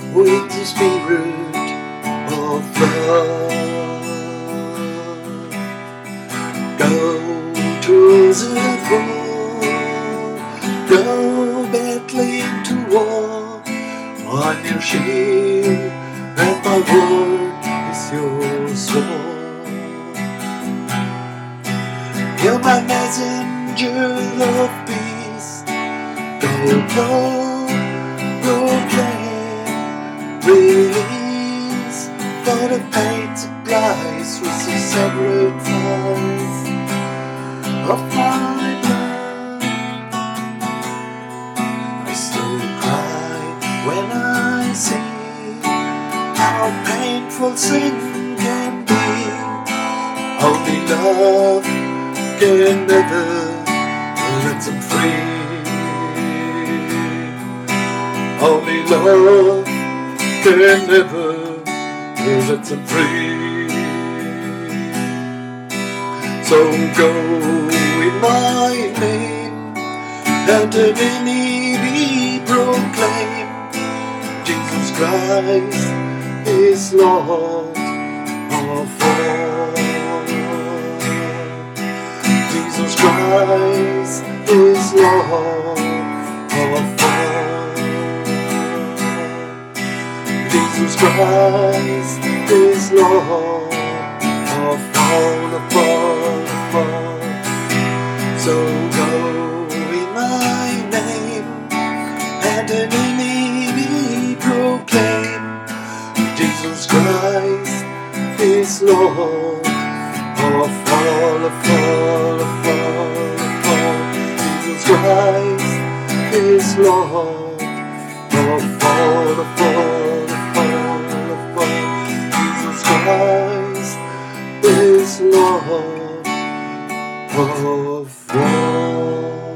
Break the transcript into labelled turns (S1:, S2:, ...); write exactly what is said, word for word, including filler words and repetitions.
S1: with the spirit of love. Go to the throne, go battling to war on your shield, and my word is your sword. You're my messenger of peace. Go, go, proclaim, release, for the paid supplies with the sacrifice of my blood. I still cry when I see how painful sin can be. Only love can never let them free. Only love can never let them free. So go in my name, and an enemy proclaim, Jesus Christ is Lord of all. Jesus Christ is Lord of all. Jesus Christ is Lord of all, of all, of all. So go in my name, and an enemy proclaim, Jesus Christ is Lord of all, of all, of all, of all. Jesus Christ is Lord of all, of all, of all, of all. Jesus Christ is Lord of all.